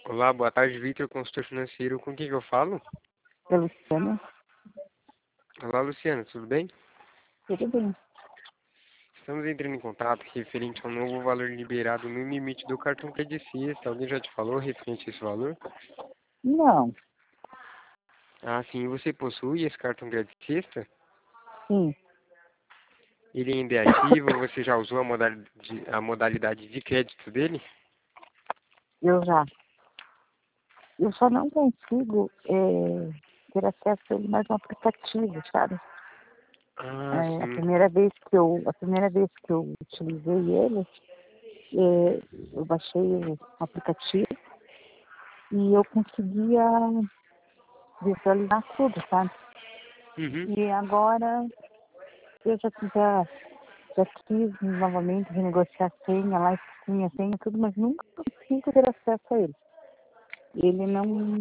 Olá, boa tarde, Victor, consultor financeiro. Com quem que eu falo? Da Luciana. Olá, Luciana, tudo bem? Tudo bem. Estamos entrando em contato referente ao novo valor liberado no limite do cartão credicista. Alguém já te falou referente a esse valor? Não. Ah, sim, você possui esse cartão credicista? Sim. Ele ainda é ativo? Você já usou a modalidade de crédito dele? Eu já. Eu só não consigo ter acesso a ele mais no aplicativo, sabe? Ah, A sim. primeira vez que eu utilizei ele, eu baixei o aplicativo e eu conseguia visualizar tudo, sabe? Uhum. E agora eu já quis novamente renegociar a senha lá, a senha, tudo, mas nunca consigo ter acesso a ele. Ele não.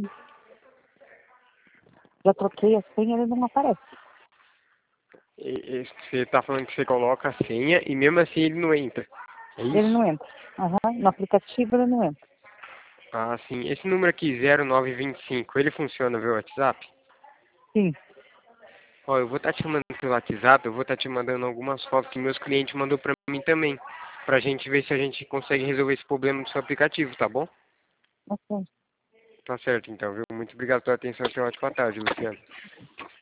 Já troquei a senha, ele não aparece. Você está falando que você coloca a senha e mesmo assim ele não entra. É Ele isso? não entra. Aham. No aplicativo ele não entra. Ah, sim. Esse número aqui, 0925, ele funciona via WhatsApp? Sim. Ó, eu vou estar te mandando pelo WhatsApp, eu vou estar te mandando algumas fotos que meus clientes mandou pra mim também, pra gente ver se a gente consegue resolver esse problema do seu aplicativo, tá bom? Ok. Tá certo então, viu? Muito obrigado pela atenção e uma ótima tarde, Luciano.